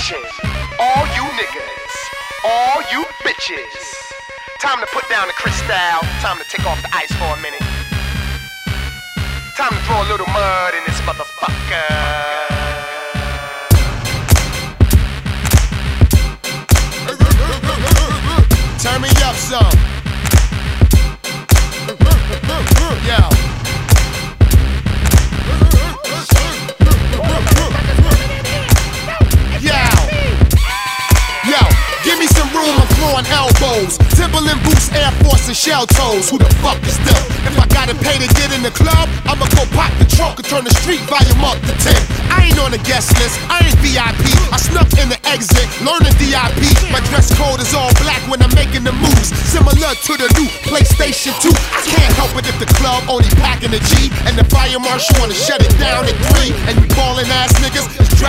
Attention, all you niggas, all you bitches. Time to put down the crystal, time to take off the ice for a minute. Time to throw a little mud in this motherfucker. Turn me up some. Yo. Yo, give me some room, I'm throwing elbows. Timberland boots, Air Force and shell toes. Who the fuck is them? If I gotta pay to get in the club, I'ma go pop the trunk and turn the street volume up to 10. I ain't on the guest list, I ain't VIP. I snuck in the exit, learning DIP. My dress code is all black when I'm making the moves, similar to the new PlayStation 2. I can't help it if the club only packing a G and the fire marshal wanna shut it down at 3. And you ballin' ass niggas is dressed